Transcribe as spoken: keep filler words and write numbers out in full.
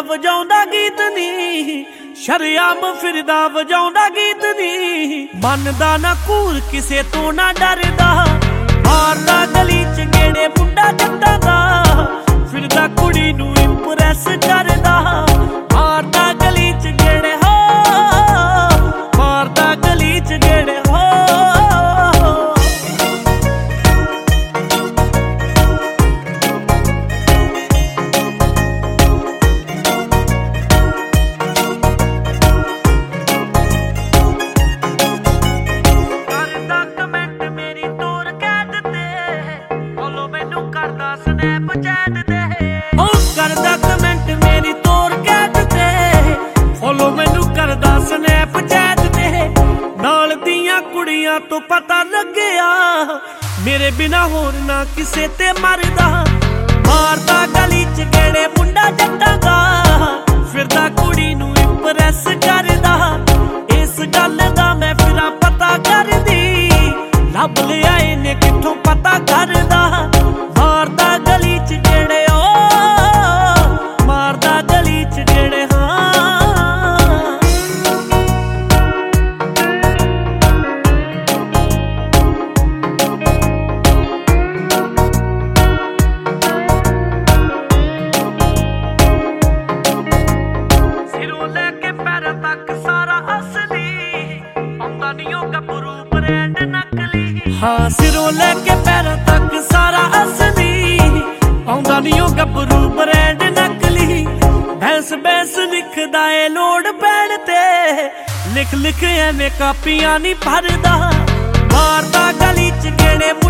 ਵਜਾਉਂਦਾ ਗੀਤ ਨੀ, ਸ਼ਰਿਆਮ ਫਿਰਦਾ ਵਜਾਉਂਦਾ ਗੀਤ ਨੀ। ਮੰਨਦਾ ਨਾ ਘੂਰ ਕਿਸੇ ਤੋਂ ਨਾ ਡਰਦਾ, ਮਾਰਦਾ ਗਲੀ ਚ ਗੇੜੇ ਮੁੰਡਾ ਜੱਟਾਂ ਦਾ, ਫਿਰਦਾ ਕੁੜੀ ਨੂੰ ਇੰਪ੍ਰੈਸ ਕਰਦਾ। ਮਾਰਦਾ ਗਲੀ ਚ ਗੇੜੇ ਹੋ, ਮਾਰਦਾ ਗਲੀ ਚ ਗੇੜੇ ਹੋ। ਕਰਦਾ ਕਮੈਂਟ ਮੇਰੀ ਤੋਰ ਕੈਦ ਤੇ, ਫੋਲੋ ਮੈਨੂੰ ਕਰਦਾ ਸਨੈਪਚੈਟ ਤੇ। ਉਹ ਕਰਦਾ ਕਮੈਂਟ ਮੇਰੀ ਤੋਰ ਕੈਦ ਤੇ, ਫੋਲੋ ਮੈਨੂੰ ਕਰਦਾ ਸਨੈਪਚੈਟ ਤੇ। ਨਾਲ ਦੀਆਂ ਕੁੜੀਆਂ ਤੋਂ ਪਤਾ ਲੱਗਿਆ, ਮੇਰੇ ਬਿਨਾ ਹੋਰ ਨਾ ਕਿਸੇ ਤੇ ਮਰਦਾ। ਮਾਰਦਾ ਗਲੀ ਚ ਗੇੜੇ ਮੁੰਡਾ ਜੱਟਾਂ ਦਾ, ਫਿਰਦਾ ਕੁੜੀ ਨੂੰ ਇੰਪ੍ਰੈਸ ਕਰਦਾ। ਇਸ ਗੱਲ ਦਾ ਮੈਂ ਫਿਰਾਂ ਪਤਾ ਕਰਦੀ, ਲੱਭ ਲਿਆ ਇਹਨੇ ਕਿੱਥੋਂ ਪਤਾ ਕਰਦਾ। ਮਾਰਦਾ ਗਲੀ ਚ ਗੇੜੇ ਓ, ਮਾਰਦਾ ਗਲੀ ਚ ਗੇੜੇ ਹਾਂ। ਸਿਰੋਂ ਲੈ ਕੇ ਪੈਰਾਂ ਤੱਕ ਸਾਰਾ ਅਸਲੀ, ਆਉਂਦਾ ਨੀ ਉਹ ਗੱਭਰੂ ਬ੍ਰਾਂਡ ਨਕਲੀ। ਹਾਂ ਸਿਰੋਂ ਲੈ ਕੇ ਪੈਰਾਂ ਤੱਕ ਸਾਰਾ ਅਸਲੀ, ਆਉਂਦਾ ਨੀ ਉਹ ਗੱਭਰੂ ਬ੍ਰਾਂਡ ਨਕਲੀ। ਬੈਂਸ ਬੈਂਸ ਲਿਖਦਾ ਏ ਲੋੜ ਪੈਣ ਤੇ, ਲਿਖ ਲਿਖ ਐਵੇਂ ਕਾਪੀਆਂ ਨੀ ਭਰਦਾ। ਮਾਰਦਾ ਗਲੀ ਚ ਗੇੜੇ